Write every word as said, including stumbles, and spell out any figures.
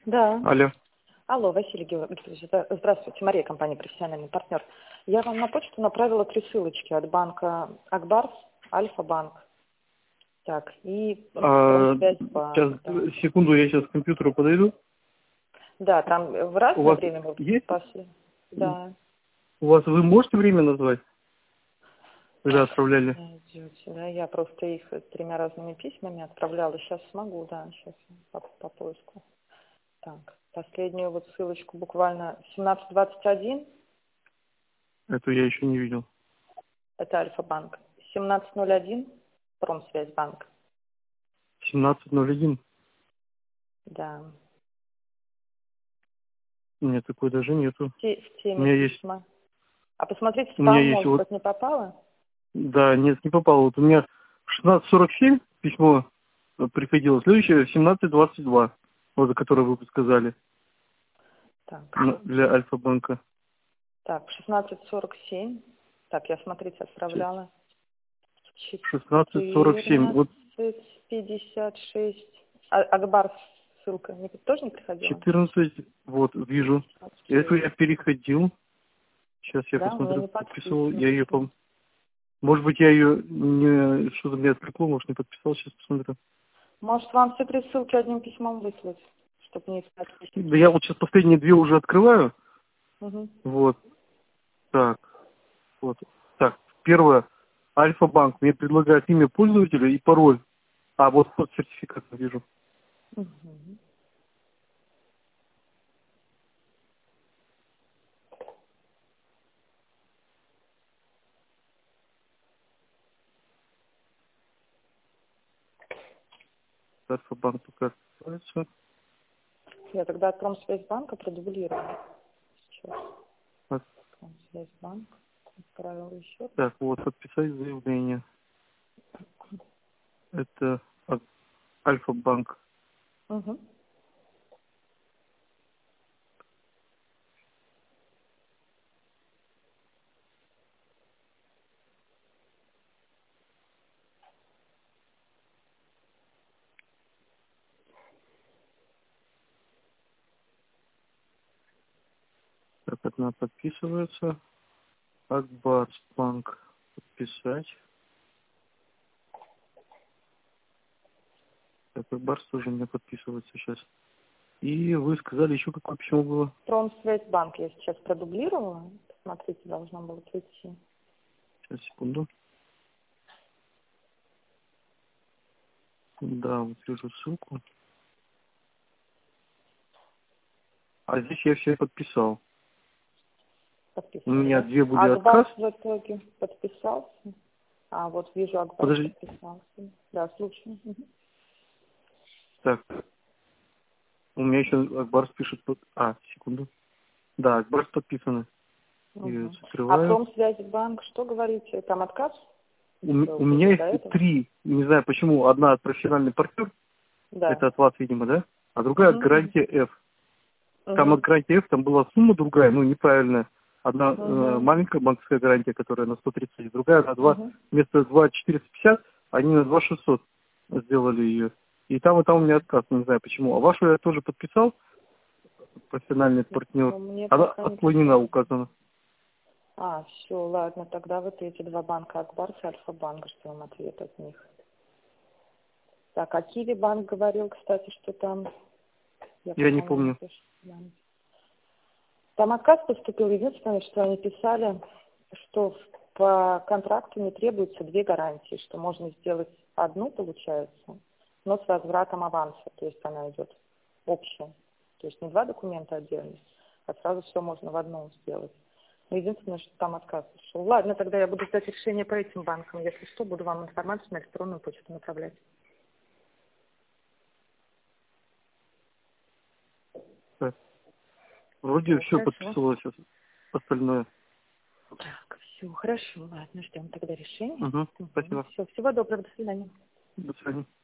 Да. Алло. Алло, Василий Георгиевич, да, здравствуйте, Мария, компания «Профессиональный партнер». Я вам на почту направила три ссылочки от банка Акбарс, Альфа-банк, так, и А, Промсвязьбанк, сейчас, да. секунду, я сейчас к компьютеру подойду. Да, там в У разное вас время вы есть? пошли. Да. У вас вы можете время назвать, когда отправляли? Идете, да, я просто их тремя разными письмами отправляла. Сейчас смогу, да, сейчас по, по поиску. Так, последнюю вот ссылочку буквально семнадцать двадцать один, Эту я еще не видел. это Альфа-банк. семнадцать ноль один, Промсвязьбанк. семнадцать ноль один. Да. Нет, такой даже нету. В, те- в У теме меня есть, письма. А посмотрите, у меня спам, есть может вот, быть, не попало? да, нет, не попало. Вот у меня в шестнадцать сорок семь письмо приходило. Следующее в семнадцать двадцать два, вот за которое вы подсказали, Так, ну, для Альфа-банка. так, в шестнадцать сорок семь. Так, я, смотрите, отправляла. шестнадцать сорок семь. Вот четырнадцать пятьдесят шесть. А, Акбар ссылка не, тоже не приходила? четырнадцать, вот, вижу. Эту я переходил. Сейчас я Да, у меня посмотрю, не подписывал. подписано Я ее, почему. пом... Может быть, я ее не... Что-то меня отвлекло, может, не подписал. Сейчас посмотрю. Может, вам все три ссылки одним письмом выслать, чтобы не искать письма? Да я вот сейчас последние две уже открываю. Угу. Вот. Так. Вот. Так. Первое. Альфа-банк. Мне предлагает имя пользователя и пароль. А, вот код сертификата вижу. Угу. Альфа-банк пока открывается. Я тогда от Промсвязьбанка продублирую. Сейчас. Так, Промсвязьбанк. Отправила еще. так, вот, подписать заявление. Это от Альфа-банк. Угу. Так, одна подписывается. Акбарсбанк. Подписать. Так, Акбарс тоже мне подписывается сейчас. И вы сказали, еще какое письмо было? Промсвязьбанк я сейчас продублировала. Посмотрите, должно было прийти. Сейчас, секунду. Да, вот вижу ссылку. А здесь я все подписал. У Подписано, меня да? две были отказ. Акбарс в итоге подписался. А вот вижу, Акбарс Подожди. подписался. Да, слушаю. Угу. Так, у меня еще Акбарс пишет. Под... А, секунду. Да, Акбарс подписаны. Я Угу. А закрываю. Промсвязьбанк, что говорите? Там отказ? У, м- Был у меня до их этого? три. Не знаю почему. Одна от профессиональный партнер. Да. Это от вас, видимо, да? А другая от Угу, угу. гарантия F. Там от Угу. гарантии F, там была сумма другая, ну, неправильная. Одна э, Угу. маленькая банковская гарантия, которая на сто тридцать, другая на два, Угу. вместо два четыреста пятьдесят, они на два шестьсот сделали ее. И там, и там у меня отказ, не знаю почему. А вашу я тоже подписал, профессиональный партнер. Ну, мне Она пока не отклонена, приходит. указана. А, все, ладно, тогда вот эти два банка, Акбарс и Альфа-банк, ждем ответ от них. Так, а Киви-банк говорил, кстати, что там... Я Я не пока не помню. напишу. Да. Там отказ поступил, единственное, что они писали, что по контракту не требуется две гарантии, что можно сделать одну, получается, но с возвратом аванса, то есть она идет общая. То есть не два документа отдельно, а сразу все можно в одном сделать. Но единственное, что там отказ пришел. Ладно, тогда я буду ждать решения по этим банкам. Если что, буду вам информацию на электронную почту направлять. Так. Вроде Все, все хорошо. подписывалось, сейчас остальное. Так, все, хорошо, ладно, ждем тогда решения. Угу, Угу. спасибо. Все, всего доброго, до свидания. До свидания.